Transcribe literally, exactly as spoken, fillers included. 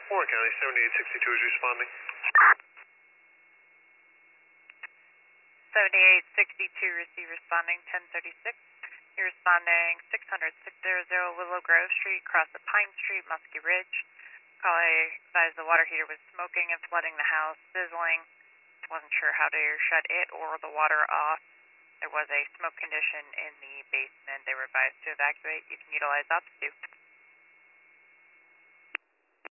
Warren County, seventy-eight sixty-two is responding. seventy-eight sixty-two, receive responding ten thirty-six. You're responding six hundred, six hundred Willow Grove Street, across the Pine Street, Muskie Ridge. Caller advised the water heater was smoking and flooding the house, sizzling. Wasn't sure how to shut it or the water off. There was a smoke condition in the basement. They were advised to evacuate. You can utilize opts two.